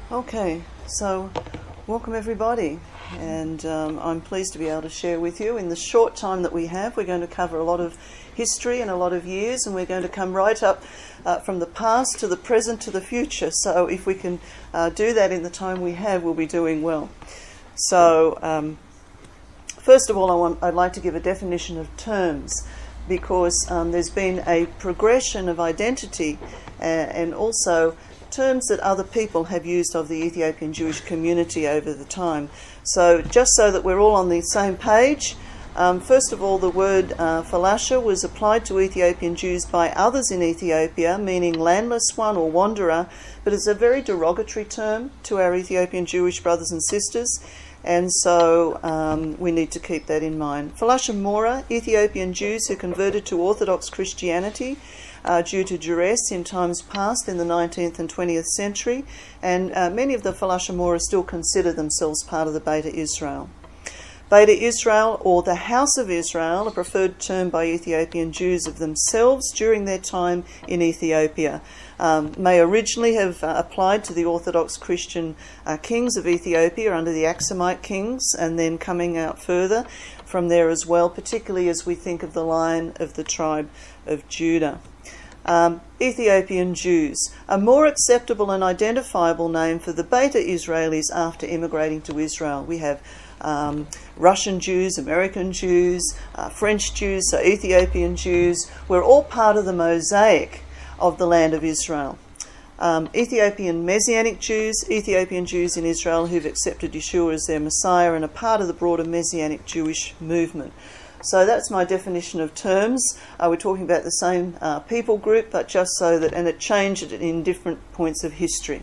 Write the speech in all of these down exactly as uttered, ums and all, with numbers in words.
Okay, so welcome everybody, and um, I'm pleased to be able to share with you. In the short time that we have, we're going to cover a lot of history and a lot of years, and we're going to come right up uh, from the past to the present to the future. So if we can uh, do that in the time we have, we'll be doing well. So um, first of all, I want, I'd like to give a definition of terms, because um, there's been a progression of identity uh, and also terms that other people have used of the Ethiopian Jewish community over the time. So just so that we're all on the same page, um, first of all, the word uh, falasha was applied to Ethiopian Jews by others in Ethiopia, meaning landless one or wanderer, but it's a very derogatory term to our Ethiopian Jewish brothers and sisters, and so um, we need to keep that in mind. Falasha Mora, Ethiopian Jews who converted to Orthodox Christianity Uh, due to duress in times past in the nineteenth and twentieth century, and uh, many of the Falasha Mora still consider themselves part of the Beta Israel. Beta Israel, or the House of Israel, a preferred term by Ethiopian Jews of themselves during their time in Ethiopia, um, may originally have uh, applied to the Orthodox Christian uh, kings of Ethiopia under the Aksumite kings, and then coming out further from there as well, particularly as we think of the line of the tribe of Judah. Um, Ethiopian Jews, a more acceptable and identifiable name for the Beta Israelis after immigrating to Israel. We have um, Russian Jews, American Jews, uh, French Jews, so Ethiopian Jews. We're all part of the mosaic of the land of Israel. Um, Ethiopian Messianic Jews, Ethiopian Jews in Israel who've accepted Yeshua as their Messiah and are part of the broader Messianic Jewish movement. So that's my definition of terms. Uh, we're talking about the same uh, people group, but just so that, and it changed in different points of history.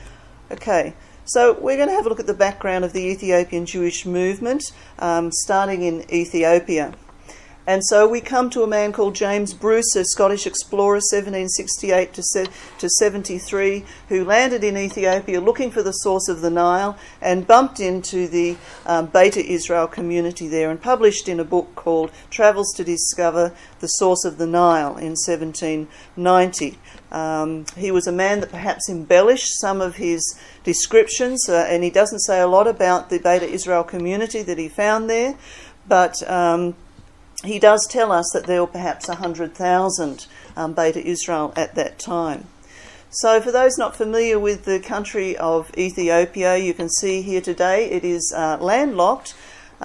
Okay, so we're going to have a look at the background of the Ethiopian Jewish movement, um, starting in Ethiopia. And so we come to a man called James Bruce, a Scottish explorer, seventeen sixty-eight to seventy-three, who landed in Ethiopia looking for the source of the Nile and bumped into the um, Beta Israel community there and published in a book called Travels to Discover the Source of the Nile in seventeen ninety. Um, he was a man that perhaps embellished some of his descriptions, uh, and he doesn't say a lot about the Beta Israel community that he found there, but Um, he does tell us that there were perhaps one hundred thousand um, Beta Israel at that time. So for those not familiar with the country of Ethiopia, you can see here today it is uh, landlocked,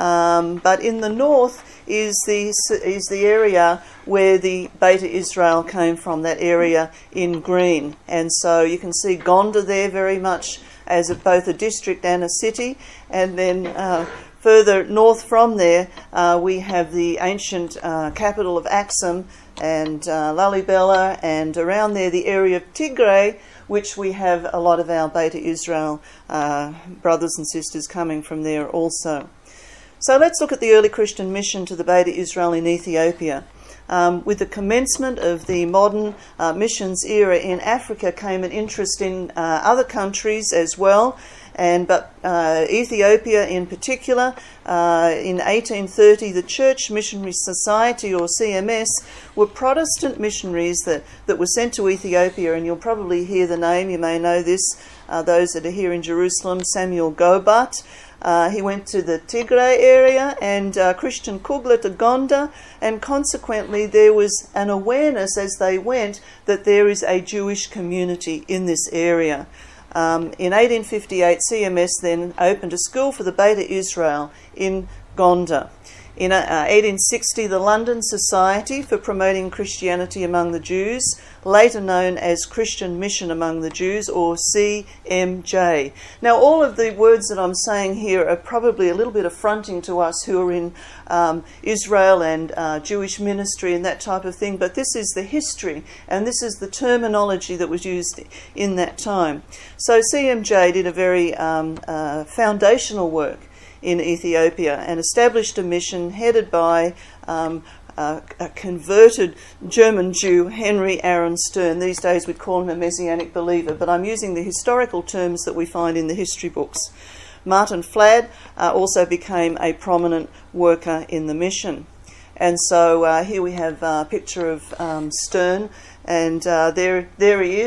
um, but in the north is the, is the area where the Beta Israel came from, that area in green. And so you can see Gonda there very much as a, both a district and a city, and then Uh, further north from there, uh, we have the ancient uh, capital of Axum and uh, Lalibela, and around there the area of Tigray, which we have a lot of our Beta Israel uh, brothers and sisters coming from there also. So let's look at the early Christian mission to the Beta Israel in Ethiopia. Um, with the commencement of the modern uh, missions era in Africa came an interest in uh, other countries as well, and but uh, Ethiopia in particular. Uh, in eighteen thirty, the Church Missionary Society, or C M S, were Protestant missionaries that, that were sent to Ethiopia, and you'll probably hear the name, you may know this, uh, those that are here in Jerusalem, Samuel Gobat. Uh, he went to the Tigray area, and uh, Christian Kugla to Gonda, and consequently there was an awareness as they went that there is a Jewish community in this area. Um, in eighteen fifty-eight, C M S then opened a school for the Beta Israel in Gonda. In uh, eighteen sixty, the London Society for Promoting Christianity Among the Jews, later known as Christian Mission Among the Jews, or C M J. Now, all of the words that I'm saying here are probably a little bit affronting to us who are in um, Israel and uh, Jewish ministry and that type of thing, but this is the history, and this is the terminology that was used in that time. So C M J did a very um, uh, foundational work in Ethiopia and established a mission headed by um, uh, a converted German Jew, Henry Aaron Stern. These days we'd call him a Messianic believer, but I'm using the historical terms that we find in the history books. Martin Fladd uh, also became a prominent worker in the mission. And so uh, here we have a picture of um, Stern, and uh, there, there he is.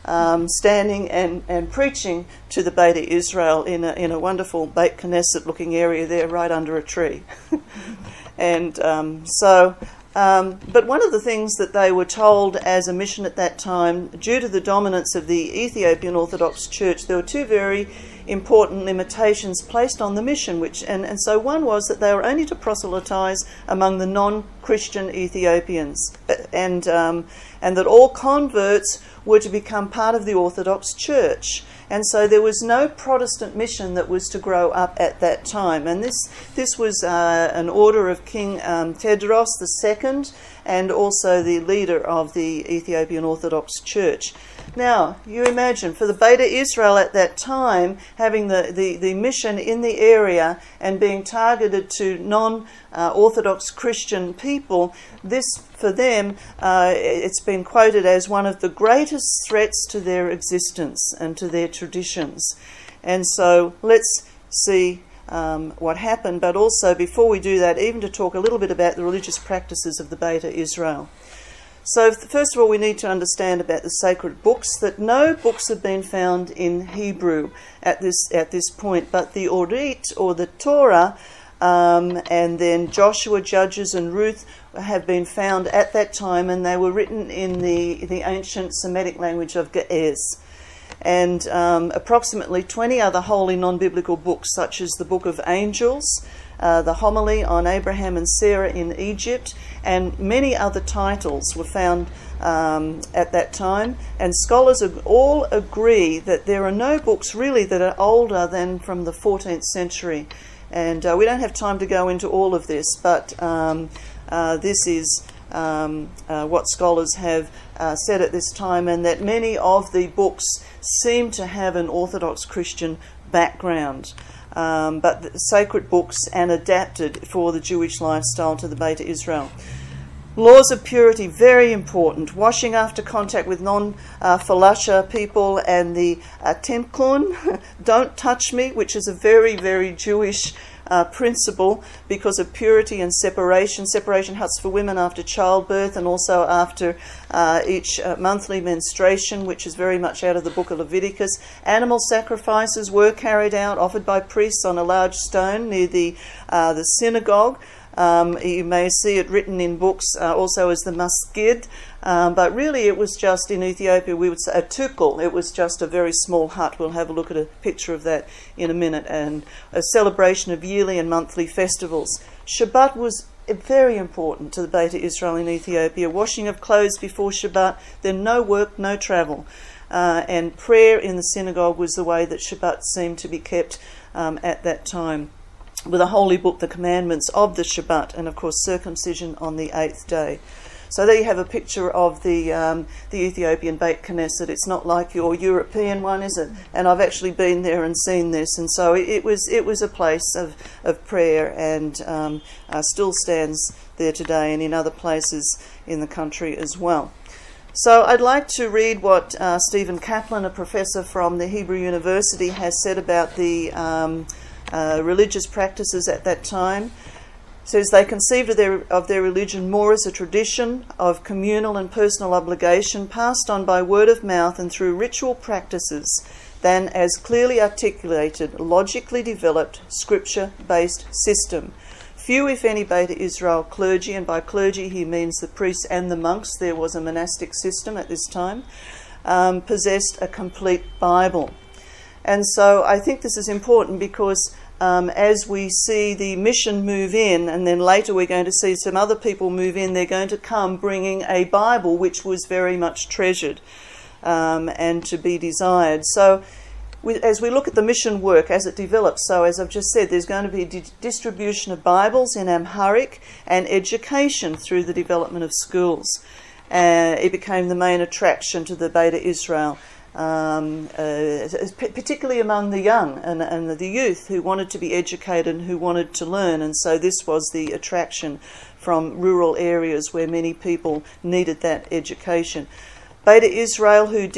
um, standing and, and preaching to the Beta Israel in a, in a wonderful Beit Knesset-looking area there, right under a tree. and um, so... Um, but one of the things that they were told as a mission at that time, due to the dominance of the Ethiopian Orthodox Church, there were two very important limitations placed on the mission, which and, and so one was that they were only to proselytize among the non-Christian Ethiopians, and um, and that all converts were to become part of the Orthodox Church. And so there was no Protestant mission that was to grow up at that time. And this this was uh, an order of King um, Tedros the Second, and also the leader of the Ethiopian Orthodox Church. Now, you imagine, for the Beta Israel at that time, having the, the, the mission in the area and being targeted to non-Orthodox uh, Christian people, this, for them, uh, it's been quoted as one of the greatest threats to their existence and to their traditions. And so, let's see um, what happened, but also, before we do that, even to talk a little bit about the religious practices of the Beta Israel. So first of all, we need to understand about the sacred books, that no books have been found in Hebrew at this at this point, but the Orit, or the Torah, um, and then Joshua, Judges and Ruth have been found at that time, and they were written in the, the ancient Semitic language of Ge'ez. And um, approximately twenty other holy non-biblical books, such as the Book of Angels, Uh, the homily on Abraham and Sarah in Egypt, and many other titles were found um, at that time. And scholars all agree that there are no books really that are older than from the fourteenth century. And uh, we don't have time to go into all of this, but um, uh, this is um, uh, what scholars have uh, said at this time, and that many of the books seem to have an Orthodox Christian background. Um, but the sacred books and adapted for the Jewish lifestyle to the Beta Israel. Laws of purity, very important. Washing after contact with non-Falasha uh, people, and the uh, Temkun, don't touch me, which is a very, very Jewish uh, principle because of purity and separation. Separation huts for women after childbirth, and also after uh, each uh, monthly menstruation, which is very much out of the book of Leviticus. Animal sacrifices were carried out, offered by priests on a large stone near the uh, the synagogue. Um, you may see it written in books uh, also as the masgid, um, but really it was just, in Ethiopia we would say a tukul. It was just a very small hut. We'll have a look at a picture of that in a minute. And a celebration of yearly and monthly festivals. Shabbat was very important to the Beta Israel in Ethiopia. Washing of clothes before Shabbat, then no work, no travel. Uh, and prayer in the synagogue was the way that Shabbat seemed to be kept um, at that time, with a holy book, the commandments of the Shabbat, and of course circumcision on the eighth day. So there you have a picture of the um, the Ethiopian Beit Knesset. It's not like your European one, is it? And I've actually been there and seen this, and so it, it was it was a place of, of prayer, and um, uh, still stands there today, and in other places in the country as well. So I'd like to read what uh, Stephen Kaplan, a professor from the Hebrew University, has said about the um, Uh, religious practices at that time. Says they conceived of their, of their religion more as a tradition of communal and personal obligation passed on by word of mouth and through ritual practices than as clearly articulated, logically developed, scripture-based system. Few, if any, Beta Israel clergy, and by clergy he means the priests and the monks, there was a monastic system at this time, um, possessed a complete Bible. And so I think this is important because um, as we see the mission move in, and then later we're going to see some other people move in, they're going to come bringing a Bible which was very much treasured um, and to be desired. So we, as we look at the mission work as it develops, so as I've just said, there's going to be a di- distribution of Bibles in Amharic and education through the development of schools. Uh, it became the main attraction to the Beta Israel. Um, uh, particularly among the young and, and the youth who wanted to be educated and who wanted to learn, and so this was the attraction from rural areas where many people needed that education. Beta Israel, who did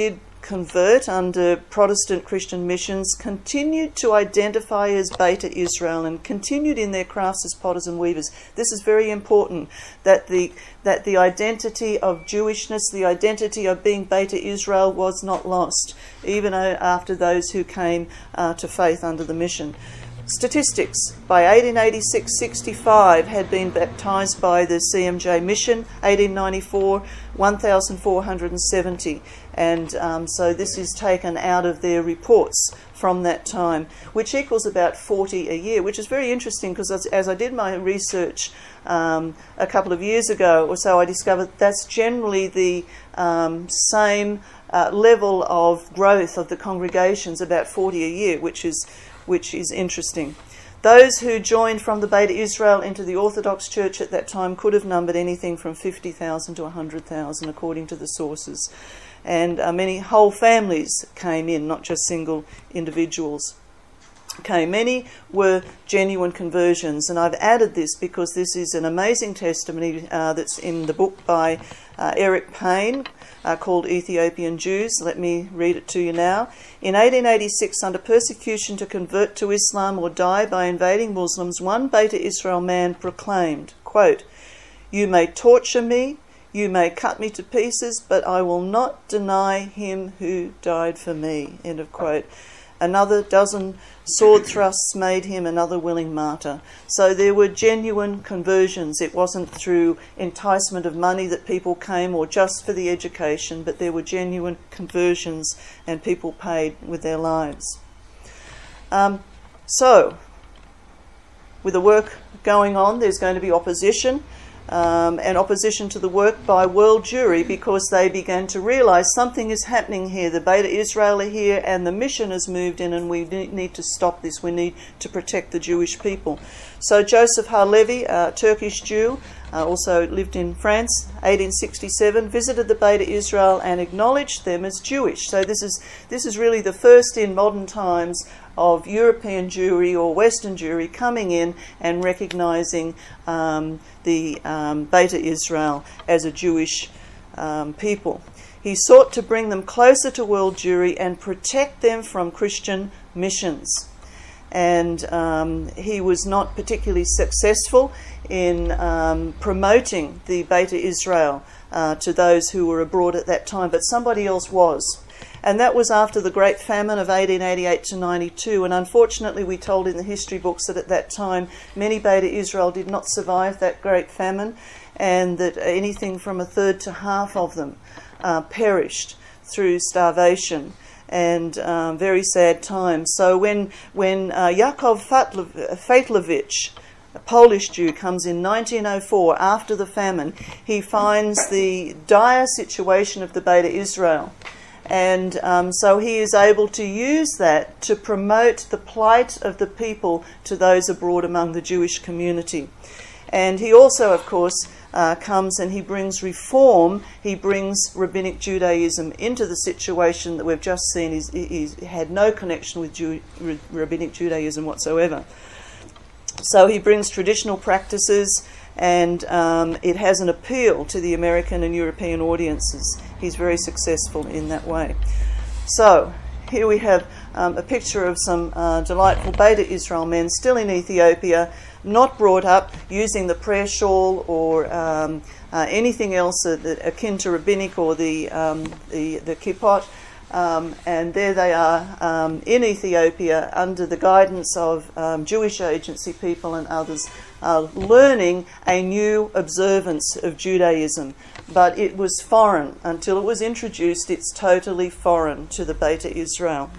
convert under Protestant Christian missions continued to identify as Beta Israel and continued in their crafts as potters and weavers. This is very important, that the that the identity of Jewishness, the identity of being Beta Israel was not lost, even after those who came uh, to faith under the mission. Statistics: by eighteen eighty-six sixty-five had been baptised by the C M J mission, eighteen ninety-four one thousand four hundred seventy, and um, so this is taken out of their reports from that time, which equals about forty a year, which is very interesting because as, as I did my research um, a couple of years ago or so, I discovered that's generally the um, same uh, level of growth of the congregations, about forty a year, which is which is interesting. Those who joined from the Beta Israel into the Orthodox Church at that time could have numbered anything from fifty thousand to one hundred thousand, according to the sources. And uh, many whole families came in, not just single individuals came. Many were genuine conversions, and I've added this because this is an amazing testimony uh, that's in the book by uh, Eric Payne, Uh, called Ethiopian Jews. Let me read it to you now. In eighteen eighty-six, under persecution to convert to Islam or die by invading Muslims, one Beta Israel man proclaimed, quote, "You may torture me, you may cut me to pieces, but I will not deny him who died for me," end of quote. Another dozen sword thrusts made him another willing martyr. So there were genuine conversions. It wasn't through enticement of money that people came or just for the education, but there were genuine conversions and people paid with their lives. Um, so, with the work going on, there's going to be opposition. Um, and opposition to the work by World Jewry, because they began to realise something is happening here. The Beta Israel are here and the mission has moved in, and we need to stop this. We need to protect the Jewish people. So Joseph Halevi, a Turkish Jew, uh, also lived in France, eighteen sixty-seven, visited the Beta Israel and acknowledged them as Jewish. So this is this is really the first in modern times of European Jewry or Western Jewry coming in and recognising um, the um, Beta Israel as a Jewish um, people. He sought to bring them closer to World Jewry and protect them from Christian missions. And um, he was not particularly successful in um, promoting the Beta Israel uh, to those who were abroad at that time, but somebody else was. And that was after the Great Famine of eighteen eighty-eight to ninety-two. And unfortunately, we're told in the history books that at that time, many Beta Israel did not survive that Great Famine, and that anything from a third to half of them uh, perished through starvation and um, very sad times. So when, when uh, Yakov Feitlowicz, a Polish Jew, comes in nineteen oh four after the famine, he finds the dire situation of the Beta Israel. And um, so he is able to use that to promote the plight of the people to those abroad among the Jewish community. And he also, of course, uh, comes and he brings reform. He brings Rabbinic Judaism into the situation that we've just seen. He's, he's had no connection with Jew, Rabbinic Judaism whatsoever. So he brings traditional practices, and um, it has an appeal to the American and European audiences. He's very successful in that way. So here we have um, a picture of some uh, delightful Beta Israel men still in Ethiopia, not brought up using the prayer shawl or um, uh, anything else uh, that, akin to rabbinic or the um, the, the kippot. Um, and there they are um, in Ethiopia under the guidance of um, Jewish agency people and others, uh, learning a new observance of Judaism. But it was foreign. Until it was introduced, it's totally foreign to the Beta Israel.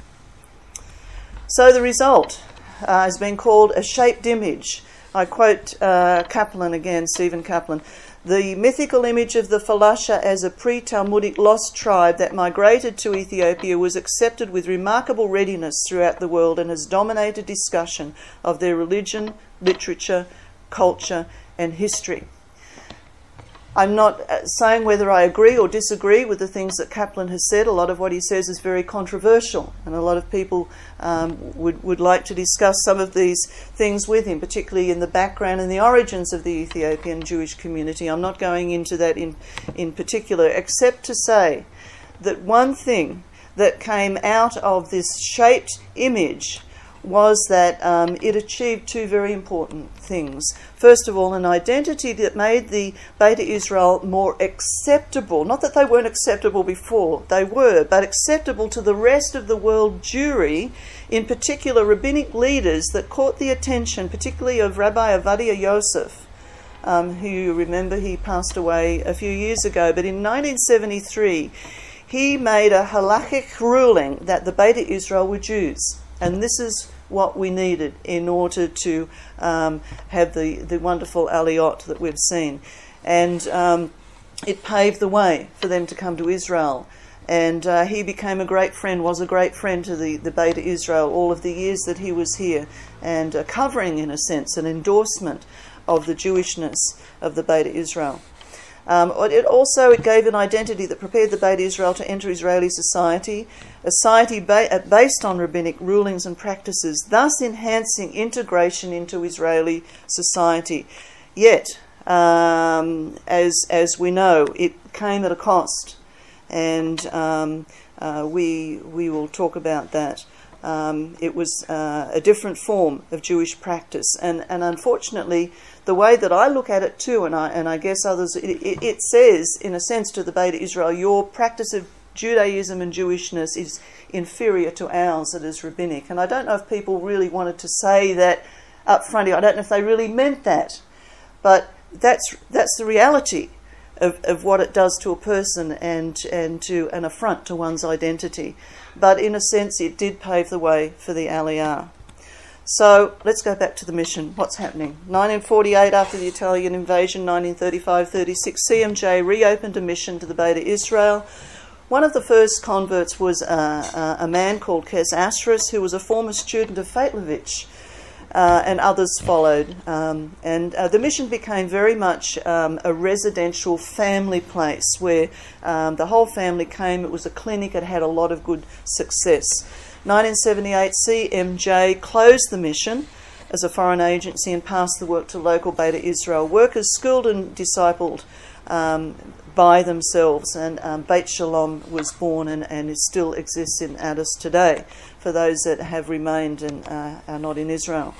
So the result uh, has been called a shaped image. I quote uh, Kaplan again, Stephen Kaplan. The mythical image of the Falasha as a pre-Talmudic lost tribe that migrated to Ethiopia was accepted with remarkable readiness throughout the world and has dominated discussion of their religion, literature, culture, and history. I'm not saying whether I agree or disagree with the things that Kaplan has said. A lot of what he says is very controversial, and a lot of people um, would, would like to discuss some of these things with him, particularly in the background and the origins of the Ethiopian Jewish community. I'm not going into that in, in particular, except to say that one thing that came out of this shaped image was that um, it achieved two very important things. First of all, an identity that made the Beta Israel more acceptable. Not that they weren't acceptable before, they were, but acceptable to the rest of the world Jewry, in particular rabbinic leaders that caught the attention, particularly of Rabbi Ovadia Yosef, um, who you remember he passed away a few years ago. But in nineteen seventy-three, he made a halakhic ruling that the Beta Israel were Jews. And this is what we needed in order to um, have the, the wonderful aliyot that we've seen. And um, it paved the way for them to come to Israel. And uh, he became a great friend, was a great friend to the, the Beta Israel all of the years that he was here, and uh, covering, in a sense, an endorsement of the Jewishness of the Beta Israel. Um, it also it gave an identity that prepared the Beta Israel to enter Israeli society, a society ba- based on rabbinic rulings and practices, thus enhancing integration into Israeli society. Yet, um, as as we know, it came at a cost, and um, uh, we we will talk about that. Um, it was uh, a different form of Jewish practice, and, and unfortunately, the way that I look at it too, and I and I guess others, it, it, it says, in a sense, to the Beta Israel, your practice of Judaism and Jewishness is inferior to ours that is rabbinic. And I don't know if people really wanted to say that up front. I don't know if they really meant that, but that's that's the reality of, of what it does to a person, and and to an affront to one's identity. But in a sense, it did pave the way for the Aliyah. So let's go back to the mission. What's happening? nineteen forty-eight, after the Italian invasion, nineteen thirty-five thirty-six, C M J reopened a mission to the Beta Israel. One of the first converts was uh, uh, a man called Kes Ashrus, who was a former student of Feitlovich, uh, and others followed. Um, and uh, the mission became very much um, a residential family place where um, the whole family came. It was a clinic. It had a lot of good success. nineteen seventy-eight, C M J closed the mission as a foreign agency and passed the work to local Beta Israel workers, schooled and discipled um, by themselves. And um, Beit Shalom was born, and, and it still exists in Addis today for those that have remained and uh, are not in Israel.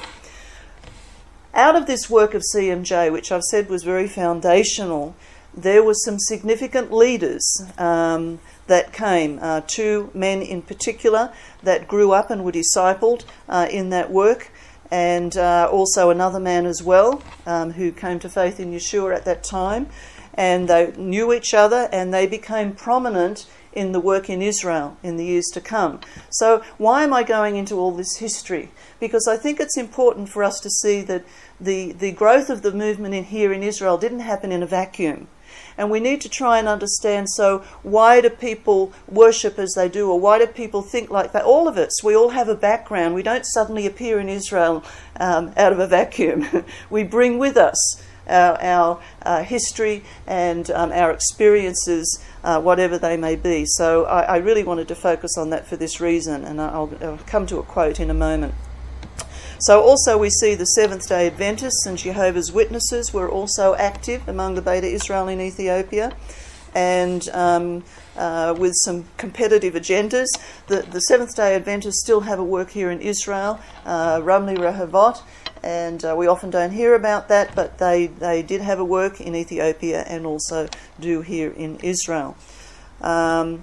Out of this work of C M J, which I've said was very foundational, there were some significant leaders um, that came, uh, two men in particular that grew up and were discipled uh, in that work, and uh, also another man as well um, who came to faith in Yeshua at that time, and they knew each other, and they became prominent in the work in Israel in the years to come. So why am I going into all this history? Because I think it's important for us to see that the, the growth of the movement in here in Israel didn't happen in a vacuum. And we need to try and understand, so why do people worship as they do, or why do people think like that? All of us, we all have a background. We don't suddenly appear in Israel um, out of a vacuum. We bring with us our, our uh, history and um, our experiences, uh, whatever they may be. So I, I really wanted to focus on that for this reason, and I'll, I'll come to a quote in a moment. So also we see the Seventh-day Adventists and Jehovah's Witnesses were also active among the Beta Israel in Ethiopia, and um, uh, with some competitive agendas. The, the Seventh-day Adventists still have a work here in Israel, uh, Ramli Rehovot, and uh, we often don't hear about that, but they, they did have a work in Ethiopia and also do here in Israel. Um,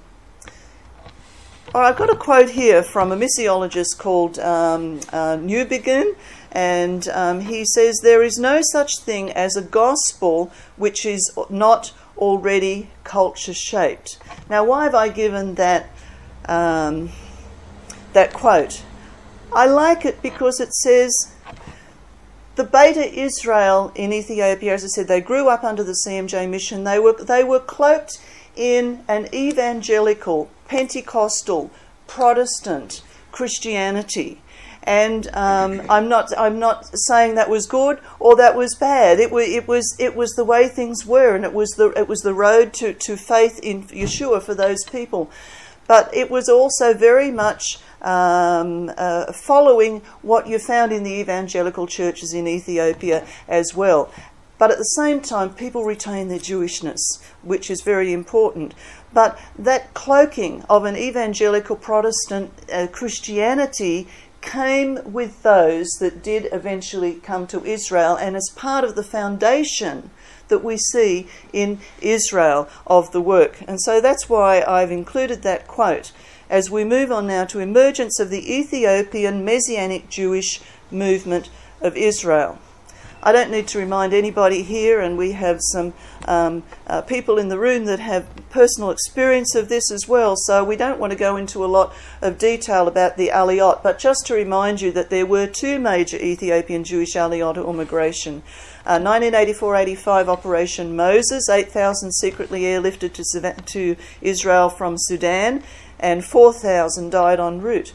All right, I've got a quote here from a missiologist called um, uh, Newbegin, and um, he says, "There is no such thing as a gospel which is not already culture-shaped." Now, why have I given that um, that quote? I like it because it says the Beta Israel in Ethiopia, as I said, they grew up under the C M J mission. They were they were cloaked in an evangelical, Pentecostal, Protestant Christianity, and um, I'm not I'm not saying that was good or that was bad. It was it was it was the way things were, and it was the it was the road to, to faith in Yeshua for those people. But it was also very much um, uh, following what you found in the evangelical churches in Ethiopia as well. but at the same time people retain their Jewishness, which is very important. But that cloaking of an evangelical Protestant uh, Christianity came with those that did eventually come to Israel, and as part of the foundation that we see in Israel of the work. And so that's why I've included that quote as we move on now to emergence of the Ethiopian Messianic Jewish movement of Israel. I don't need to remind anybody here, and we have some um, uh, people in the room that have personal experience of this as well, so we don't want to go into a lot of detail about the Aliyot, but just to remind you that there were two major Ethiopian Jewish Aliyot or migration. Uh, nineteen eighty-four eighty-five Operation Moses, eight thousand secretly airlifted to, to Israel from Sudan, and four thousand died en route.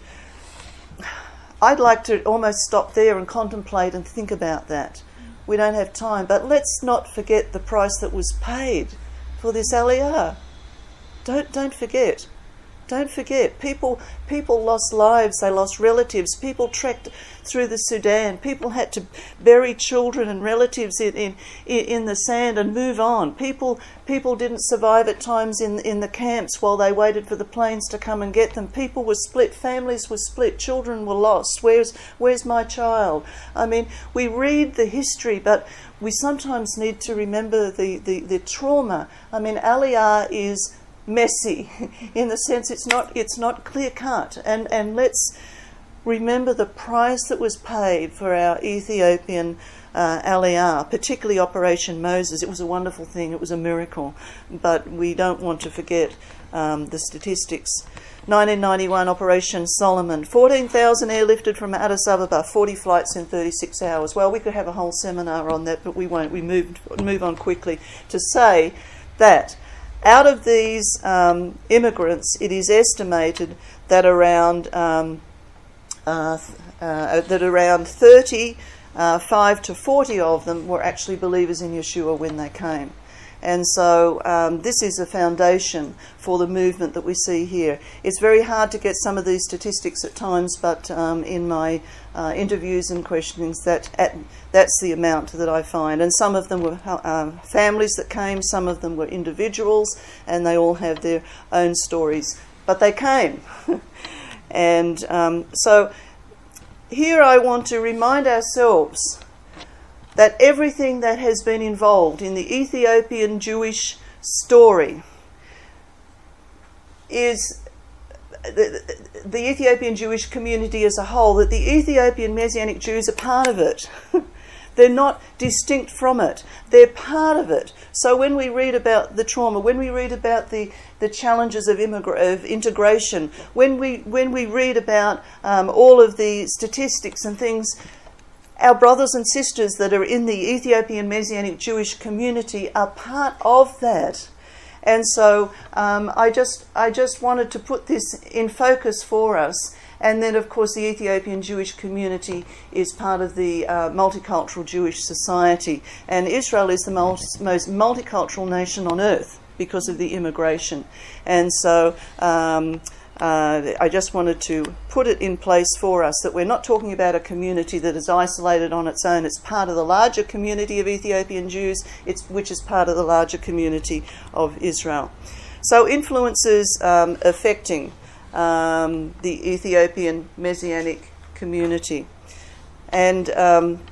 I'd like to almost stop there and contemplate and think about that. We don't have time, but let's not forget the price that was paid for this Aliyah. Don't don't forget. Don't forget. People people lost lives, they lost relatives. People trekked through the Sudan. People had to bury children and relatives in in, in the sand and move on. People people didn't survive at times in in the camps while they waited for the planes to come and get them. People were split, families were split, children were lost. Where's where's my child? I mean, we read the history, but we sometimes need to remember the, the, the trauma. I mean, Aliyah is messy in the sense it's not it's not clear cut, and and let's remember the price that was paid for our Ethiopian uh, Aliyah, particularly Operation Moses. It was a wonderful thing, it was a miracle, but we don't want to forget um, the statistics. nineteen ninety-one Operation Solomon, fourteen thousand airlifted from Addis Ababa, forty flights in thirty-six hours. Well, we could have a whole seminar on that, but we won't. We move move on quickly to say that out of these um, immigrants, it is estimated that around um, uh, uh, that around thirty-five to forty of them were actually believers in Yeshua when they came. And so um, this is a foundation for the movement that we see here. It's very hard to get some of these statistics at times, but um, in my uh, interviews and questionings, that at, that's the amount that I find. And some of them were uh, families that came, some of them were individuals, and they all have their own stories. But they came. and um, so here I want to remind ourselves that everything that has been involved in the Ethiopian Jewish story is the, the Ethiopian Jewish community as a whole, that the Ethiopian Messianic Jews are part of it. They're not distinct from it. They're part of it. So when we read about the trauma, when we read about the, the challenges of, immigra- of integration, when we, when we read about um, all of the statistics and things, our brothers and sisters that are in the Ethiopian Messianic Jewish community are part of that. And so um, I just I just wanted to put this in focus for us. And then, of course, the Ethiopian Jewish community is part of the uh, multicultural Jewish society. And Israel is the most, most multicultural nation on earth because of the immigration. And so Um, Uh, I just wanted to put it in place for us, that we're not talking about a community that is isolated on its own. It's part of the larger community of Ethiopian Jews, it's, which is part of the larger community of Israel. So influences um, affecting um, the Ethiopian Messianic community. And um,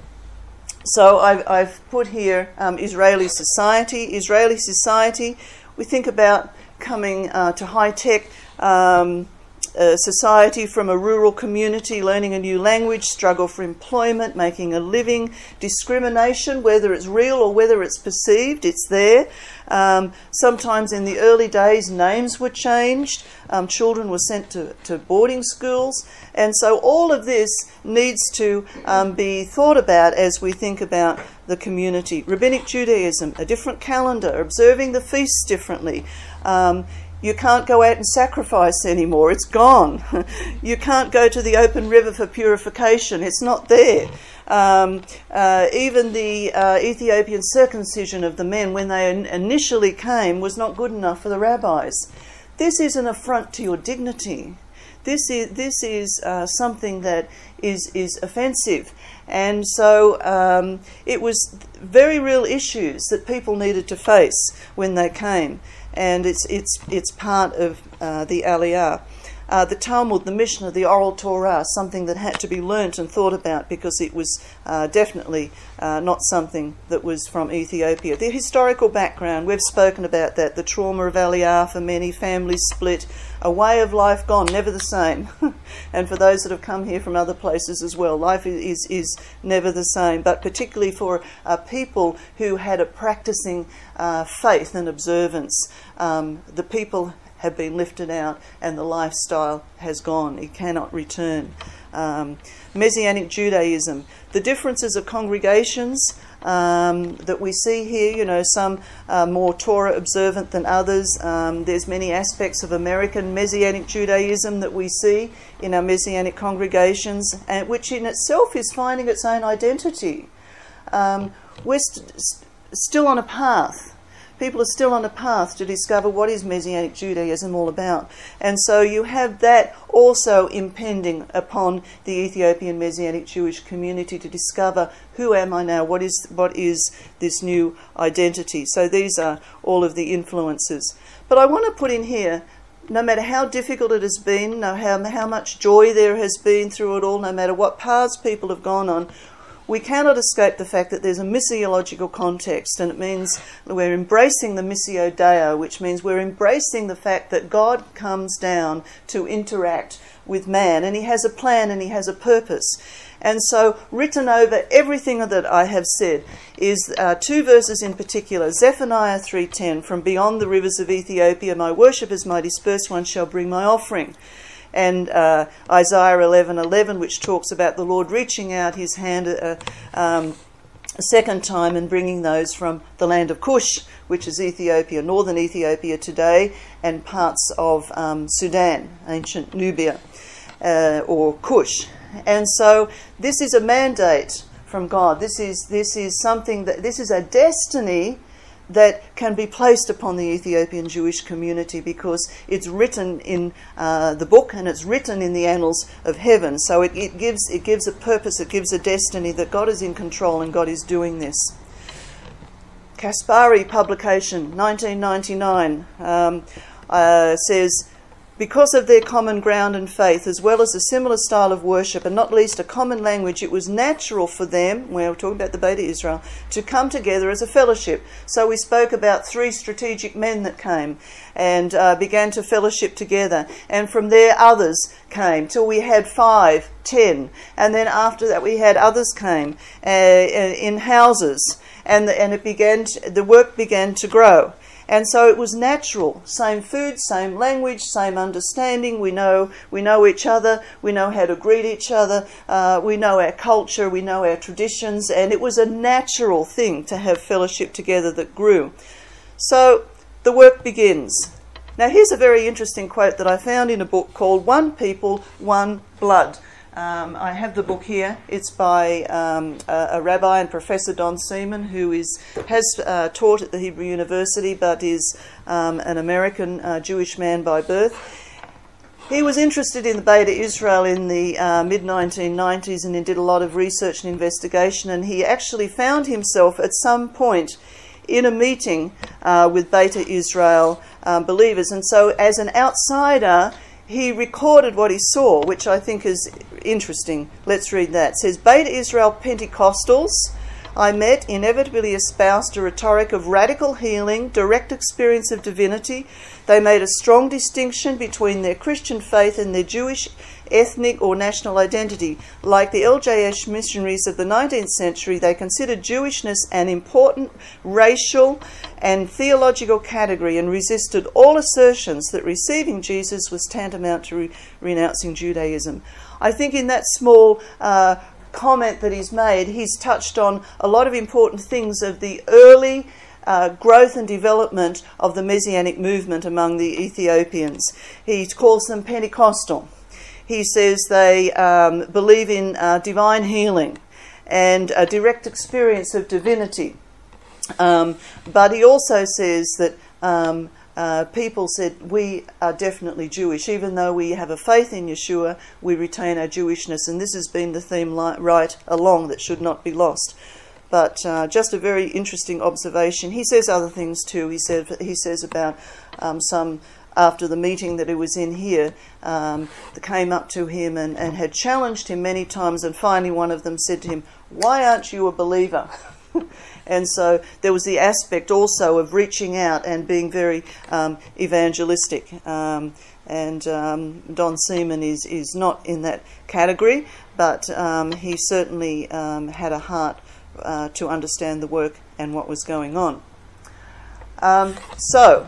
so I've, I've put here um, Israeli society. Israeli society, we think about coming uh, to high-tech Um, a society from a rural community, learning a new language, struggle for employment, making a living, discrimination, whether it's real or whether it's perceived, it's there. Um, sometimes in the early days, names were changed. Um, children were sent to, to boarding schools. And so all of this needs to um, be thought about as we think about the community. Rabbinic Judaism, a different calendar, observing the feasts differently. Um, You can't go out and sacrifice anymore. It's gone. You can't go to the open river for purification. It's not there. Um, uh, even the uh, Ethiopian circumcision of the men when they in- initially came was not good enough for the rabbis. This is an affront to your dignity. this is this is uh, something that is is offensive, and so um, it was very real issues that people needed to face when they came, and it's it's it's part of uh, the Aliyah. Uh, the Talmud, the Mishnah, the Oral Torah, something that had to be learnt and thought about because it was uh, definitely uh, not something that was from Ethiopia. The historical background, we've spoken about that, the trauma of Aliyah for many, families split, a way of life gone, never the same. And for those that have come here from other places as well, life is, is never the same, but particularly for uh, people who had a practicing uh, faith and observance. Um, the people have been lifted out and the lifestyle has gone. It cannot return. Um, Messianic Judaism, the differences of congregations um, that we see here, you know, some are more Torah observant than others. Um, there's many aspects of American Messianic Judaism that we see in our Messianic congregations, and which in itself is finding its own identity. Um, we're st- st- still on a path. People are still on a path to discover what is Messianic Judaism all about. And so you have that also impending upon the Ethiopian Messianic Jewish community to discover, who am I now? What is what is this new identity? So these are all of the influences. But I want to put in here, no matter how difficult it has been, no how, how much joy there has been through it all, no matter what paths people have gone on, we cannot escape the fact that there's a missiological context, and it means we're embracing the missio Deo, which means we're embracing the fact that God comes down to interact with man, and he has a plan and he has a purpose. And so written over everything that I have said is uh, two verses in particular, Zephaniah three ten, from beyond the rivers of Ethiopia, my worshippers, my dispersed ones shall bring my offering. And uh, Isaiah eleven eleven, which talks about the Lord reaching out his hand uh, um, a second time and bringing those from the land of Cush, which is Ethiopia, northern Ethiopia today, and parts of um, Sudan, ancient Nubia, uh, or Cush. And so this is a mandate from God. This is this is something that this is a destiny that can be placed upon the Ethiopian Jewish community because it's written in uh, the book and it's written in the annals of heaven. So it, it gives it gives a purpose, it gives a destiny that God is in control and God is doing this. Kaspari publication, nineteen ninety-nine, um, uh, says, because of their common ground and faith, as well as a similar style of worship, and not least a common language, it was natural for them, we're talking about the Beta Israel, to come together as a fellowship. So we spoke about three strategic men that came and uh, began to fellowship together. And from there others came, till we had five, ten. And then after that we had others came uh, in houses. And, the, and it began to, the work began to grow. And so it was natural. Same food, same language, same understanding. We know we know each other. We know how to greet each other. Uh, we know our culture. We know our traditions. And it was a natural thing to have fellowship together that grew. So the work begins. Now here's a very interesting quote that I found in a book called One People, One Blood. Um, I have the book here. It's by um, a, a rabbi and Professor Don Seaman, who is has uh, taught at the Hebrew University, but is um, an American uh, Jewish man by birth. He was interested in the Beta Israel in the uh, mid nineteen nineties, and he did a lot of research and investigation, and he actually found himself at some point in a meeting uh, with Beta Israel um, believers. And so as an outsider, he recorded what he saw, which I think is interesting. Let's read that. It says, Beta Israel Pentecostals I met inevitably espoused a rhetoric of radical healing, direct experience of divinity. They made a strong distinction between their Christian faith and their Jewish ethnic or national identity. Like the L J S missionaries of the nineteenth century, they considered Jewishness an important racial and theological category and resisted all assertions that receiving Jesus was tantamount to re- renouncing Judaism. I think in that small uh, comment that he's made, he's touched on a lot of important things of the early Uh, growth and development of the Messianic movement among the Ethiopians. He calls them Pentecostal. He says they um, believe in uh, divine healing and a direct experience of divinity. Um, but he also says that um, uh, people said, we are definitely Jewish. Even though we have a faith in Yeshua, we retain our Jewishness. And this has been the theme li- right along that should not be lost. But uh, just a very interesting observation. He says other things too. He said he says about um, some, after the meeting that he was in here, um, that came up to him and, and had challenged him many times, and finally one of them said to him, "Why aren't you a believer?" And so there was the aspect also of reaching out and being very um, evangelistic. Um, and um, Don Seaman is, is not in that category, but um, he certainly um, had a heart uh, to understand the work and what was going on. Um, so,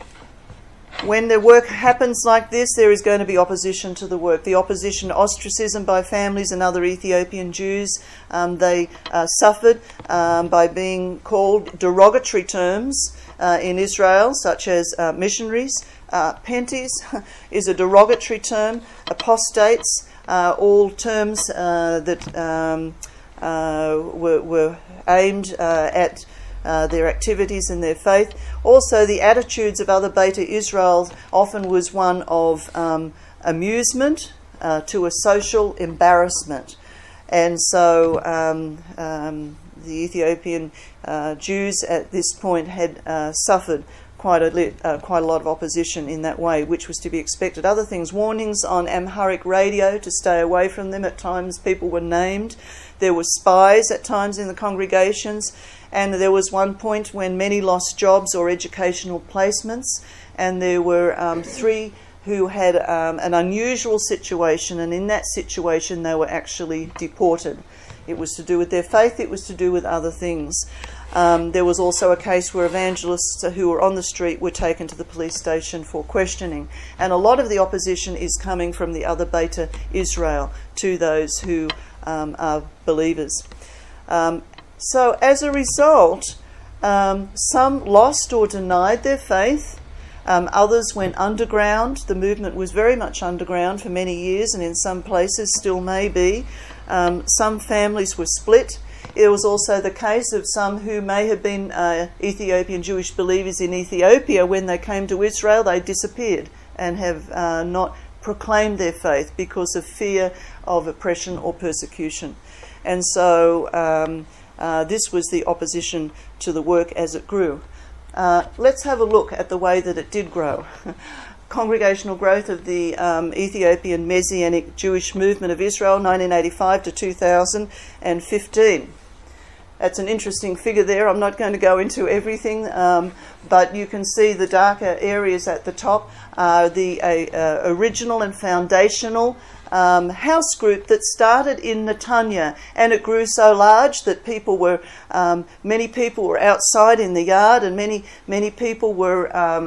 when the work happens like this, there is going to be opposition to the work. The opposition to ostracism by families and other Ethiopian Jews. Um, they uh, suffered um, by being called derogatory terms uh, in Israel, such as uh, missionaries. Uh, penties is a derogatory term. Apostates, uh, all terms uh, that um, uh, were, were aimed uh, at Uh, their activities and their faith. Also, the attitudes of other Beta Israel often was one of um, amusement uh, to a social embarrassment. And so um, um, the Ethiopian uh, Jews at this point had uh, suffered quite a, lit, uh, quite a lot of opposition in that way, which was to be expected. Other things, warnings on Amharic radio to stay away from them. At times people were named. There were spies at times in the congregations. And there was one point when many lost jobs or educational placements, and there were um, three who had um, an unusual situation, and in that situation they were actually deported. It was to do with their faith, it was to do with other things. Um, there was also a case where evangelists who were on the street were taken to the police station for questioning. And a lot of the opposition is coming from the other Beta Israel to those who um, are believers. Um, So as a result, um, some lost or denied their faith. Um, others went underground. The movement was very much underground for many years, and in some places still may be. Um, some families were split. It was also the case of some who may have been uh, Ethiopian Jewish believers in Ethiopia. When they came to Israel, they disappeared and have uh, not proclaimed their faith because of fear of oppression or persecution. And so Um, Uh, this was the opposition to the work as it grew. Uh, let's have a look at the way that it did grow. Congregational growth of the um, Ethiopian Messianic Jewish Movement of Israel, nineteen eighty-five to two thousand fifteen. That's an interesting figure there. I'm not going to go into everything, um, but you can see the darker areas at the top are the uh, uh, original and foundational Um, house group that started in Netanya, and it grew so large that people were, um, many people were outside in the yard, and many, many people were um,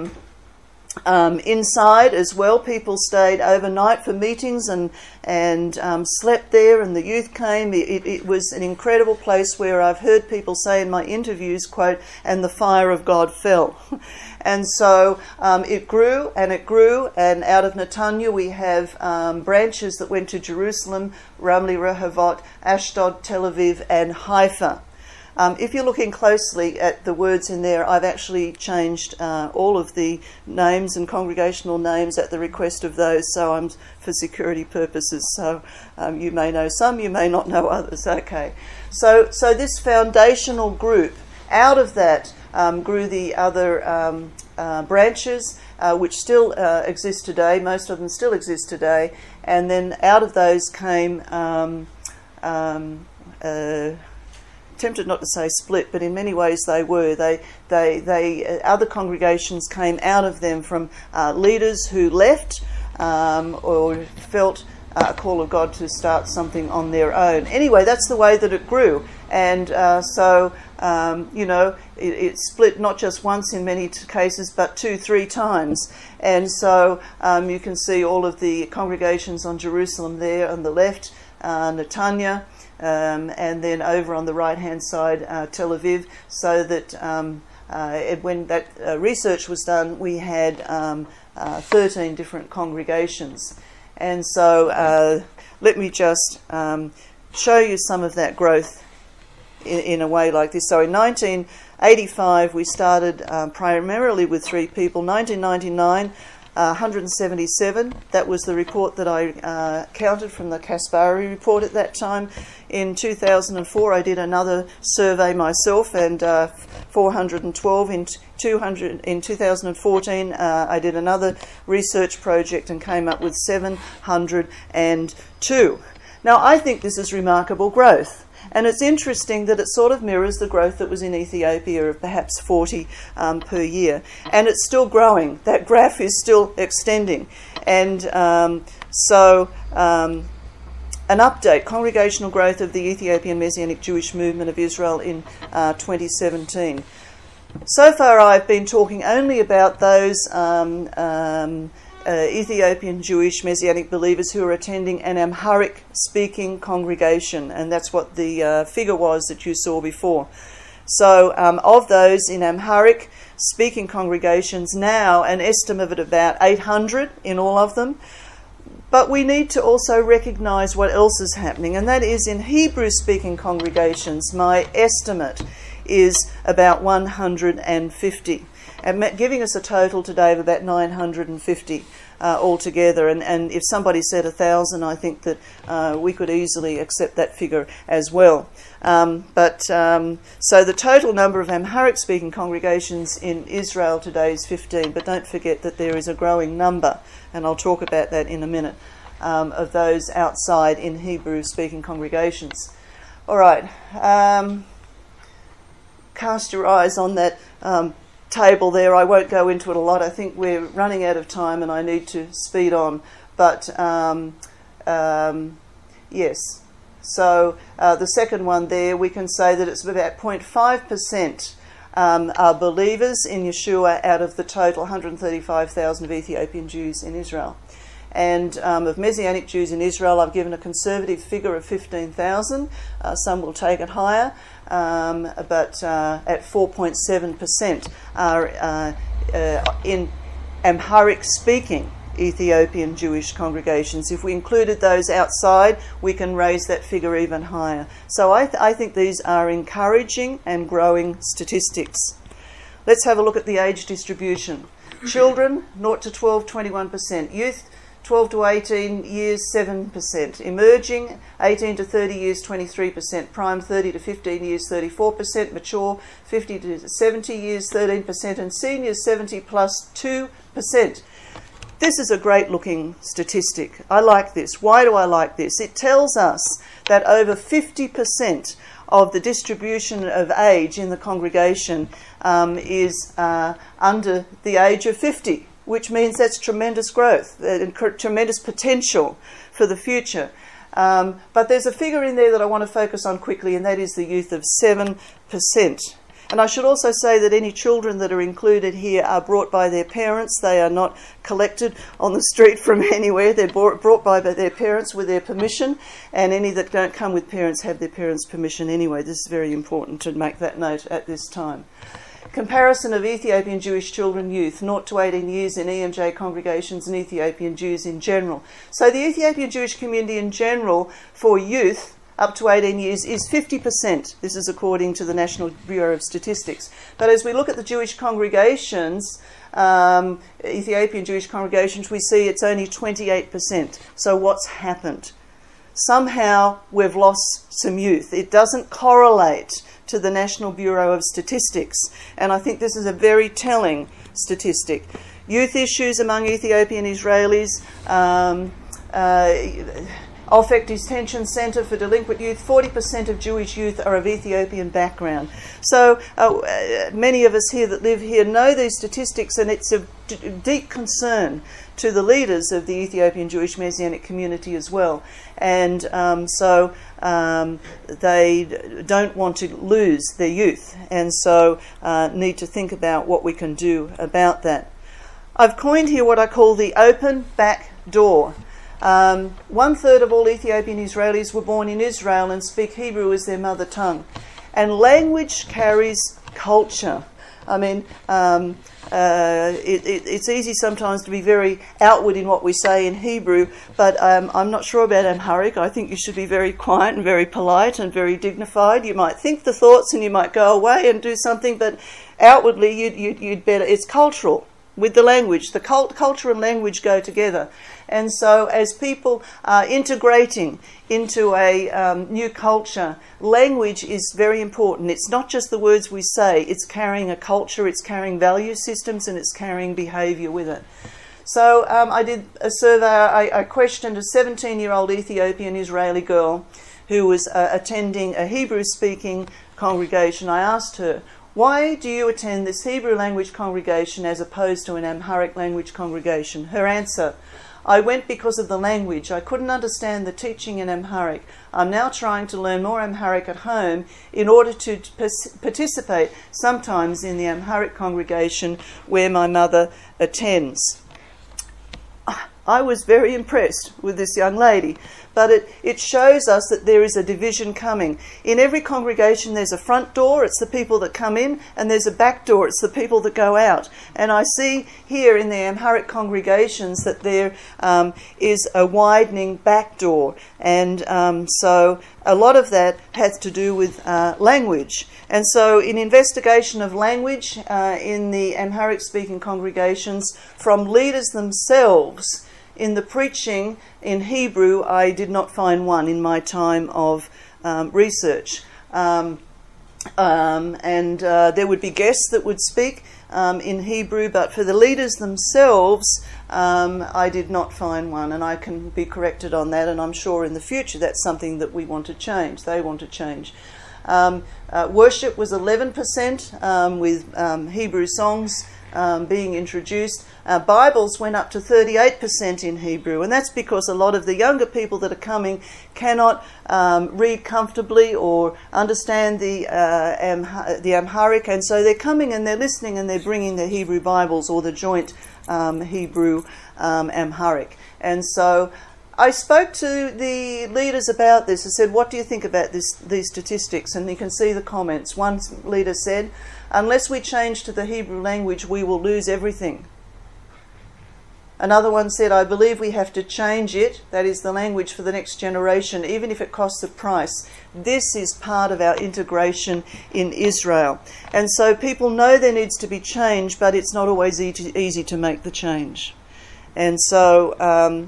um, inside as well. People stayed overnight for meetings and and um, slept there, and the youth came. It, it was an incredible place where I've heard people say in my interviews, quote, "and the fire of God fell." And so um, it grew and it grew, and out of Netanya we have um, branches that went to Jerusalem, Ramli, Rehovot, Ashdod, Tel Aviv, and Haifa. Um, if you're looking closely at the words in there, I've actually changed uh, all of the names and congregational names at the request of those, so I'm for security purposes. So um, you may know some, you may not know others. Okay, so so this foundational group, out of that um, grew the other um, uh, branches, uh, which still uh, exist today. Most of them still exist today, and then out of those came. Um, um, uh, tempted not to say split, but in many ways they were. They, they, they, uh, other congregations came out of them from uh, leaders who left um, or felt uh, a call of God to start something on their own. Anyway, that's the way that it grew, and uh, so um, you know it, it split not just once in many t- cases, but two, three times. And so um, you can see all of the congregations on Jerusalem there on the left, uh, Netanya. Um, and then over on the right-hand side, uh, Tel Aviv, so that um, uh, when that uh, research was done, we had um, uh, thirteen different congregations. And so uh, let me just um, show you some of that growth in, in a way like this. So in nineteen eighty-five, we started um, primarily with three people. nineteen ninety-nine, uh, one hundred seventy-seven. That was the report that I uh, counted from the Caspari report at that time. In two thousand four, I did another survey myself, and uh, four hundred twelve. In two hundred in two thousand fourteen, uh, I did another research project and came up with seven hundred two. Now, I think this is remarkable growth. And it's interesting that it sort of mirrors the growth that was in Ethiopia of perhaps forty um, per year. And it's still growing. That graph is still extending. And um, so um, an update, congregational growth of the Ethiopian Messianic Jewish Movement of Israel in uh, twenty seventeen. So far I've been talking only about those um, um, Uh, Ethiopian Jewish Messianic believers who are attending an Amharic-speaking congregation, and that's what the uh, figure was that you saw before. So um, of those in Amharic-speaking congregations now, an estimate of about eight hundred in all of them. But we need to also recognise what else is happening, and that is in Hebrew-speaking congregations, my estimate is about one hundred fifty. And giving us a total today of about nine hundred fifty uh, altogether. And, and if somebody said one thousand, I think that uh, we could easily accept that figure as well. Um, but um, so the total number of Amharic-speaking congregations in Israel today is fifteen. But don't forget that there is a growing number, and I'll talk about that in a minute, um, of those outside in Hebrew-speaking congregations. All right. Um, cast your eyes on that Um, table there. I won't go into it a lot. I think we're running out of time and I need to speed on. But um, um, yes, so uh, the second one there, we can say that it's about zero point five percent um, are believers in Yeshua out of the total one hundred thirty-five thousand of Ethiopian Jews in Israel. And um, of Messianic Jews in Israel, I've given a conservative figure of fifteen thousand. Uh, some will take it higher, um, but uh, at four point seven percent are uh, uh, in Amharic-speaking Ethiopian Jewish congregations. If we included those outside, we can raise that figure even higher. So I, th- I think these are encouraging and growing statistics. Let's have a look at the age distribution. Children, zero to twelve, twenty-one percent. Youth, twelve to eighteen years, seven percent. Emerging, eighteen to thirty years, twenty-three percent. Prime, thirty to fifteen years, thirty-four percent. Mature, fifty to seventy years, thirteen percent. And seniors, seventy plus, two percent. This is a great looking statistic. I like this. Why do I like this? It tells us that over fifty percent of the distribution of age in the congregation um, is uh, under the age of fifty, which means that's tremendous growth and tremendous potential for the future. Um, but there's a figure in there that I want to focus on quickly, and that is the youth of seven percent. And I should also say that any children that are included here are brought by their parents. They are not collected on the street from anywhere. They're brought by their parents with their permission, and any that don't come with parents have their parents' permission anyway. This is very important to make that note at this time. Comparison of Ethiopian Jewish children youth, zero to eighteen years in E M J congregations and Ethiopian Jews in general. So the Ethiopian Jewish community in general for youth up to eighteen years is fifty percent. This is according to the National Bureau of Statistics. But as we look at the Jewish congregations, um, Ethiopian Jewish congregations, we see it's only twenty-eight percent. So what's happened? Somehow we've lost some youth. It doesn't correlate to the National Bureau of Statistics. And I think this is a very telling statistic. Youth issues among Ethiopian Israelis. Um, uh, Ofek Detention Centre for Delinquent Youth, forty percent of Jewish youth are of Ethiopian background. So uh, many of us here that live here know these statistics, and it's of d- deep concern to the leaders of the Ethiopian Jewish Messianic community as well. And um, so um, they don't want to lose their youth, and so uh, need to think about what we can do about that. I've coined here what I call the open back door. Um, one third of all Ethiopian Israelis were born in Israel and speak Hebrew as their mother tongue. And language carries culture. I mean, um, uh, it, it, it's easy sometimes to be very outward in what we say in Hebrew, but um, I'm not sure about Amharic. I think you should be very quiet and very polite and very dignified. You might think the thoughts and you might go away and do something, but outwardly you'd, you'd, you'd better. It's cultural with the language. The cult, culture and language go together. And so as people are integrating into a um, new culture, language is very important. It's not just the words we say, it's carrying a culture, it's carrying value systems, and it's carrying behaviour with it. So um, I did a survey, I, I questioned a seventeen-year-old Ethiopian Israeli girl who was uh, attending a Hebrew-speaking congregation. I asked her, why do you attend this Hebrew language congregation as opposed to an Amharic language congregation? Her answer, I went because of the language. I couldn't understand the teaching in Amharic. I'm now trying to learn more Amharic at home in order to participate sometimes in the Amharic congregation where my mother attends. I was very impressed with this young lady, but it, it shows us that there is a division coming. In every congregation there's a front door, it's the people that come in, and there's a back door, it's the people that go out. And I see here in the Amharic congregations that there um, is a widening back door, and um, so a lot of that has to do with uh, language. And so in investigation of language uh, in the Amharic-speaking congregations from leaders themselves, in the preaching in Hebrew, I did not find one in my time of um, research. Um, um, and uh, there would be guests that would speak um, in Hebrew, but for the leaders themselves, um, I did not find one, and I can be corrected on that, and I'm sure in the future that's something that we want to change, they want to change. Um, uh, worship was eleven percent um, with um, Hebrew songs Um, being introduced. Uh, Bibles went up to thirty-eight percent in Hebrew, and that's because a lot of the younger people that are coming cannot um, read comfortably or understand the uh, Am- the Amharic, and so they're coming and they're listening and they're bringing their Hebrew Bibles or the joint um, Hebrew um, Amharic. And so I spoke to the leaders about this. I said, what do you think about this, these statistics? And you can see the comments. One leader said, unless we change to the Hebrew language, we will lose everything. Another one said, I believe we have to change it, that is the language, for the next generation, even if it costs a price. This is part of our integration in Israel. And so people know there needs to be change, but it's not always easy to make the change. And so... Um,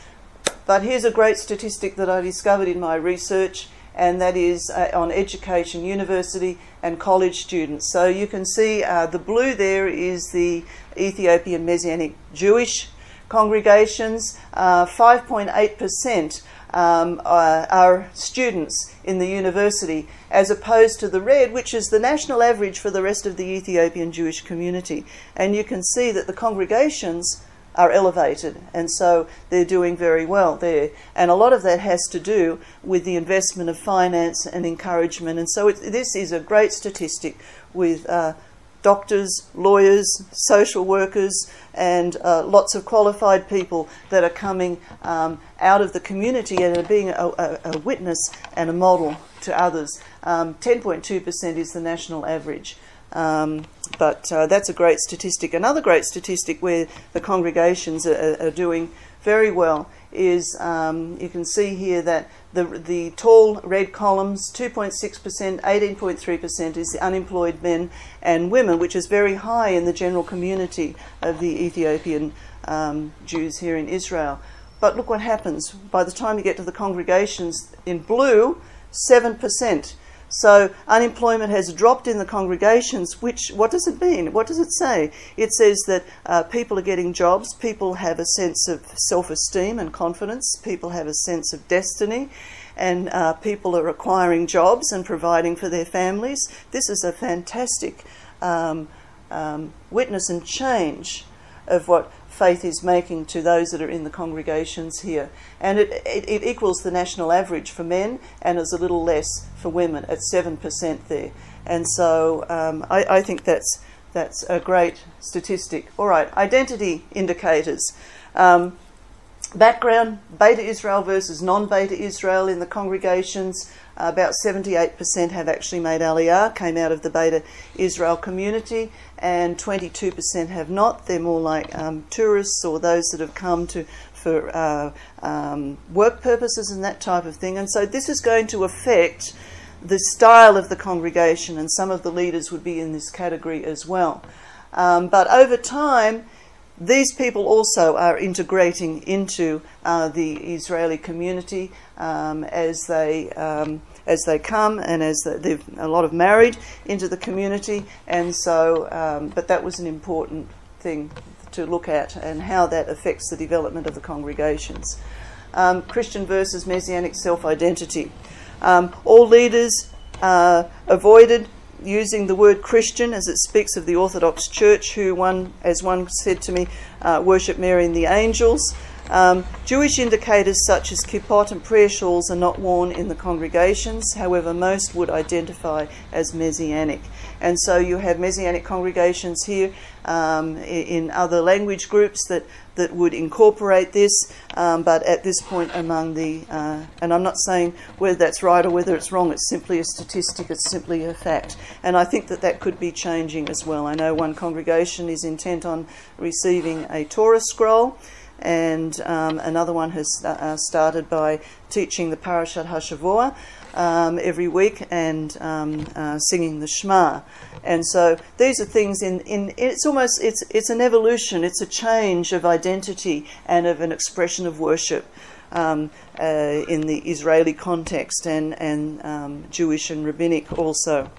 But here's a great statistic that I discovered in my research, and that is uh, on education, university and college students. So you can see uh, the blue there is the Ethiopian Messianic Jewish congregations. Uh, five point eight percent um, are, are students in the university, as opposed to the red, which is the national average for the rest of the Ethiopian Jewish community. And you can see that the congregations are elevated, and so they're doing very well there. And a lot of that has to do with the investment of finance and encouragement. And so it, this is a great statistic with uh, doctors, lawyers, social workers, and uh, lots of qualified people that are coming um, out of the community and are being a, a, a witness and a model to others. Um, ten point two percent is the national average. Um, but uh, that's a great statistic. Another great statistic where the congregations are, are doing very well is um, you can see here that the the tall red columns, two point six percent, eighteen point three percent is the unemployed men and women, which is very high in the general community of the Ethiopian um, Jews here in Israel. But look what happens. By the time you get to the congregations in blue, seven percent. So unemployment has dropped in the congregations, which, what does it mean? What does it say? It says that uh, people are getting jobs, people have a sense of self-esteem and confidence, people have a sense of destiny, and uh, people are acquiring jobs and providing for their families. This is a fantastic um, um, witness and change of what faith is making to those that are in the congregations here. And it, it, it equals the national average for men and is a little less for women at seven percent there. And so um, I, I think that's that's a great statistic. All right, identity indicators. Um, Background, Beta Israel versus non-Beta Israel in the congregations. Uh, about seventy-eight percent have actually made Aliyah, came out of the Beta Israel community, and twenty-two percent have not. They're more like um, tourists or those that have come to for uh, um, work purposes and that type of thing. And so this is going to affect the style of the congregation, and some of the leaders would be in this category as well. Um, but over time, these people also are integrating into uh, the Israeli community um, as they um, as they come, and as the, they've a lot of married into the community, and so. Um, but that was an important thing to look at, and how that affects the development of the congregations. Um, Christian versus Messianic self-identity. Um, all leaders uh, avoided using the word Christian, as it speaks of the Orthodox Church, who, one, as one said to me, uh, worship Mary and the angels. Um, Jewish indicators such as kippot and prayer shawls are not worn in the congregations. However, most would identify as Messianic. And so you have Messianic congregations here um, in other language groups that, that would incorporate this, um, but at this point among the, uh, and I'm not saying whether that's right or whether it's wrong, it's simply a statistic, it's simply a fact. And I think that that could be changing as well. I know one congregation is intent on receiving a Torah scroll, and um, another one has uh, started by teaching the Parashat HaShavua um, every week, and um, uh, singing the Shema. And so these are things in, in it's almost it's it's an evolution, it's a change of identity and of an expression of worship um, uh, in the Israeli context, and and um, Jewish and rabbinic also.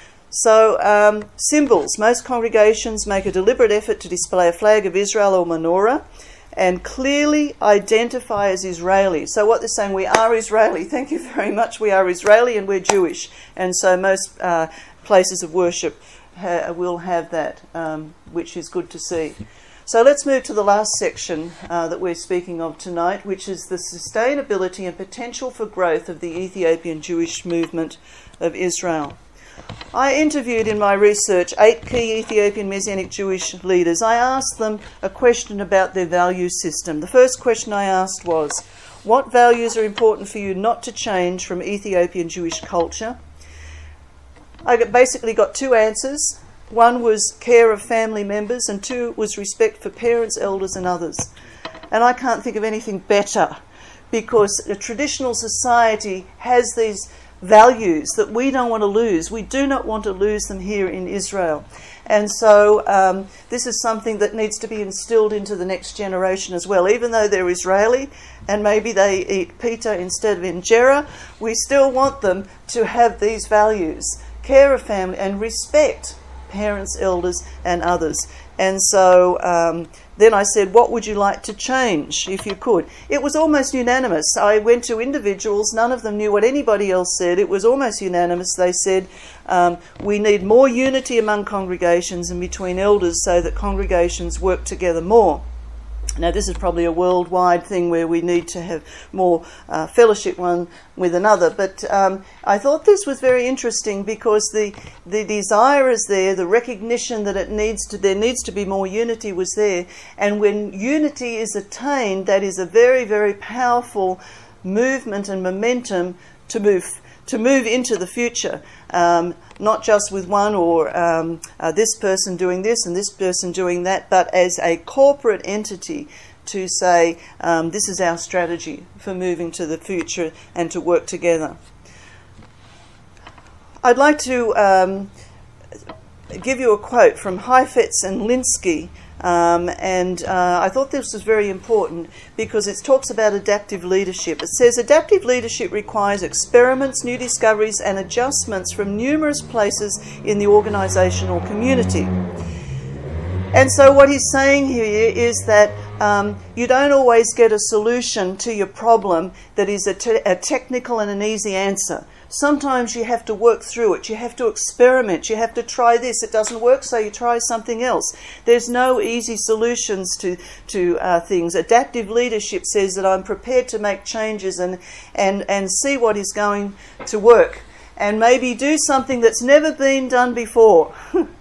So, um, symbols. Most congregations make a deliberate effort to display a flag of Israel or menorah, and clearly identify as Israeli. So what they're saying, we are Israeli. Thank you very much. We are Israeli and we're Jewish. And so most uh, places of worship ha- will have that, um, which is good to see. So let's move to the last section uh, that we're speaking of tonight, which is the sustainability and potential for growth of the Ethiopian Jewish movement of Israel. I interviewed in my research eight key Ethiopian Messianic Jewish leaders. I asked them a question about their value system. The first question I asked was, what values are important for you not to change from Ethiopian Jewish culture? I basically got two answers. One was care of family members, and two was respect for parents, elders and others. And I can't think of anything better, because a traditional society has these values that we don't want to lose. We do not want to lose them here in Israel. And so um, this is something that needs to be instilled into the next generation as well. Even though they're Israeli and maybe they eat pita instead of injera, we still want them to have these values. Care of family and respect parents, elders and others. And so um, then I said, what would you like to change if you could? It was almost unanimous. I went to individuals, none of them knew what anybody else said. It was almost unanimous. They said, um, we need more unity among congregations and between elders so that congregations work together more. Now, this is probably a worldwide thing where we need to have more uh, fellowship one with another. But um, I thought this was very interesting because the the desire is there, the recognition that it needs to there needs to be more unity was there. And when unity is attained, that is a very, very powerful movement and momentum to move to move into the future. Um, not just with one or um, uh, this person doing this and this person doing that, but as a corporate entity to say, um, this is our strategy for moving to the future and to work together. I'd like to um, give you a quote from Heifetz and Linsky, um, and uh, I thought this was very important because it talks about adaptive leadership. It says, adaptive leadership requires experiments, new discoveries and adjustments from numerous places in the organisation or community. And so what he's saying here is that um, you don't always get a solution to your problem that is a, te- a technical and an easy answer. Sometimes you have to work through it. You have to experiment. You have to try this. It doesn't work, so you try something else. There's no easy solutions to to uh, things. Adaptive leadership says that I'm prepared to make changes and, and, and see what is going to work, and maybe do something that's never been done before.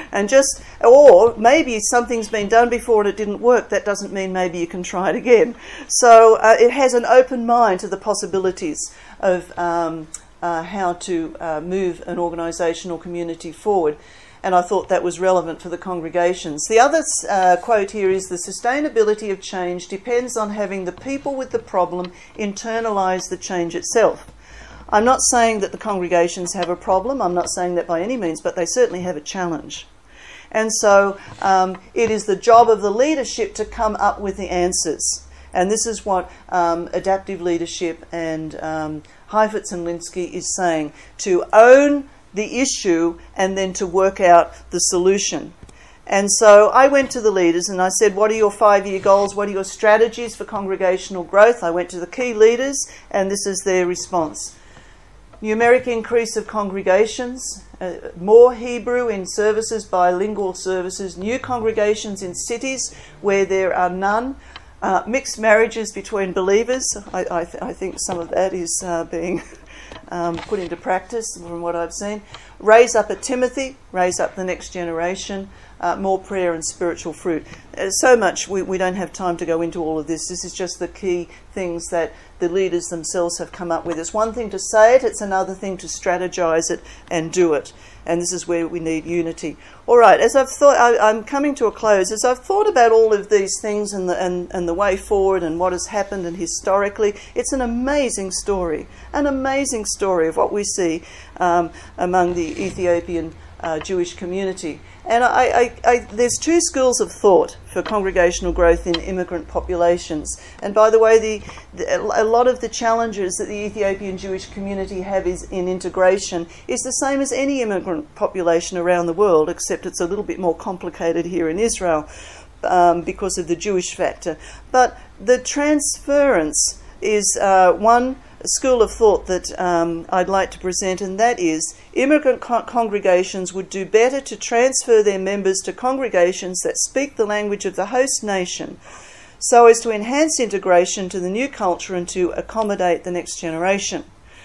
And just, or maybe something's been done before and it didn't work. That doesn't mean maybe you can try it again. So uh, it has an open mind to the possibilities of um, uh, how to uh, move an organisation or community forward. And I thought that was relevant for the congregations. The other uh, quote here is, the sustainability of change depends on having the people with the problem internalise the change itself. I'm not saying that the congregations have a problem, I'm not saying that by any means, but they certainly have a challenge. And so um, it is the job of the leadership to come up with the answers. And this is what um, adaptive leadership and um, Heifetz and Linsky is saying, to own the issue and then to work out the solution. And so I went to the leaders and I said, what are your five-year goals? What are your strategies for congregational growth? I went to the key leaders and this is their response. Numeric increase of congregations, uh, more Hebrew in services, bilingual services, new congregations in cities where there are none, uh, mixed marriages between believers. I, I, th- I think some of that is uh, being um, put into practice from what I've seen. Raise up a Timothy, raise up the next generation, uh, more prayer and spiritual fruit. Uh, so much, we, we don't have time to go into all of this. This is just the key things that the leaders themselves have come up with. It's one thing to say it, it's another thing to strategize it and do it. And this is where we need unity. All right, as I've thought, I, I'm coming to a close. As I've thought about all of these things and the, and, and the way forward and what has happened and historically, it's an amazing story, an amazing story of what we see um, among the Ethiopian uh, Jewish community. And I, I, I, there's two schools of thought for congregational growth in immigrant populations. And by the way, the, the, a lot of the challenges that the Ethiopian Jewish community have is in integration is the same as any immigrant population around the world, except it's a little bit more complicated here in Israel um, because of the Jewish factor. But the transference is uh, one school of thought that um, I'd like to present, and that is immigrant co- congregations would do better to transfer their members to congregations that speak the language of the host nation so as to enhance integration to the new culture and to accommodate the next generation.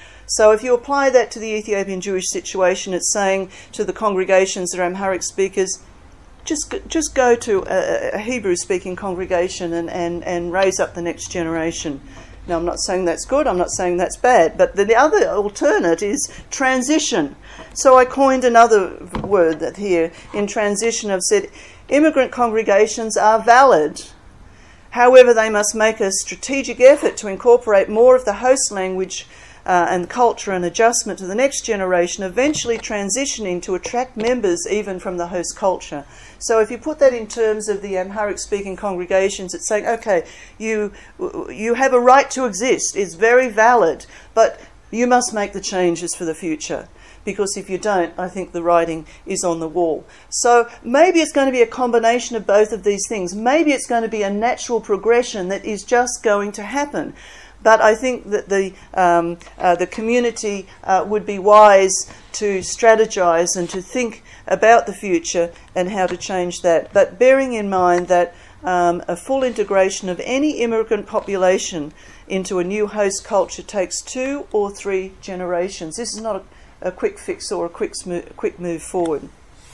So if you apply that to the Ethiopian Jewish situation, it's saying to the congregations that are Amharic speakers, just just go to a, a Hebrew-speaking congregation and, and, and raise up the next generation. Now, I'm not saying that's good, I'm not saying that's bad, but the other alternate is transition. So I coined another word that here, in transition, I've said immigrant congregations are valid. However, they must make a strategic effort to incorporate more of the host language uh, and culture and adjustment to the next generation, eventually transitioning to attract members even from the host culture. So if you put that in terms of the Amharic-speaking congregations, it's saying, okay, you you have a right to exist, it's very valid, but you must make the changes for the future. Because if you don't, I think the writing is on the wall. So maybe it's going to be a combination of both of these things. Maybe it's going to be a natural progression that is just going to happen. But I think that the um, uh, the community uh, would be wise to strategize and to think about the future and how to change that. But bearing in mind that um, a full integration of any immigrant population into a new host culture takes two or three generations. This is not a, a quick fix or a quick, smo- quick move forward.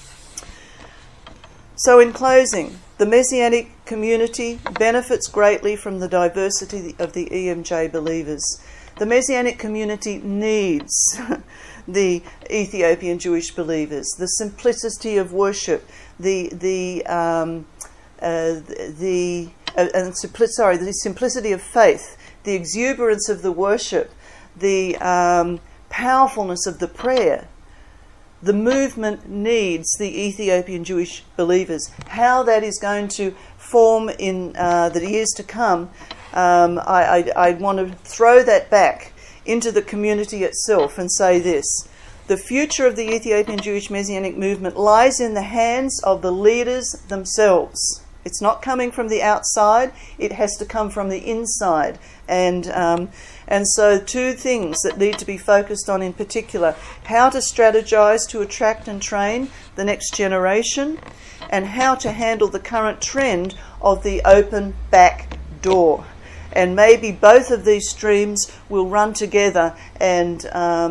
So in closing, the Messianic community benefits greatly from the diversity of the E M J believers. The Messianic community needs the Ethiopian Jewish believers, the simplicity of worship, the the um, uh, the uh, and simpli- sorry, the simplicity of faith, the exuberance of the worship, the um, powerfulness of the prayer. The movement needs the Ethiopian Jewish believers. How that is going to form in uh, the years to come, um, I, I, I want to throw that back into the community itself and say this. The future of the Ethiopian Jewish Messianic movement lies in the hands of the leaders themselves. It's not coming from the outside, it has to come from the inside. And um, and so two things that need to be focused on in particular: how to strategize to attract and train the next generation, and how to handle the current trend of the open back door. And maybe both of these streams will run together and um,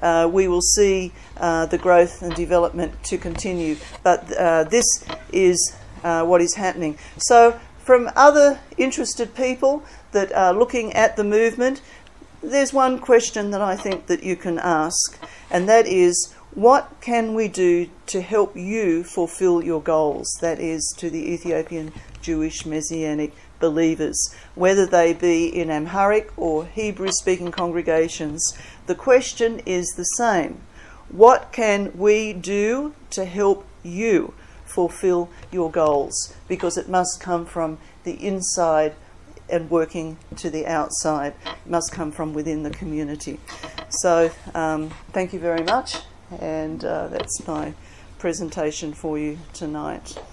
uh, we will see uh, the growth and development to continue. But uh, this is uh, what is happening. So from other interested people that are looking at the movement, there's one question that I think that you can ask, and that is, what can we do to help you fulfill your goals? That is, to the Ethiopian Jewish Messianic believers, whether they be in Amharic or Hebrew-speaking congregations. The question is the same. What can we do to help you fulfill your goals? Because it must come from the inside and working to the outside. It must come from within the community. So um, thank you very much, and uh, that's my presentation for you tonight.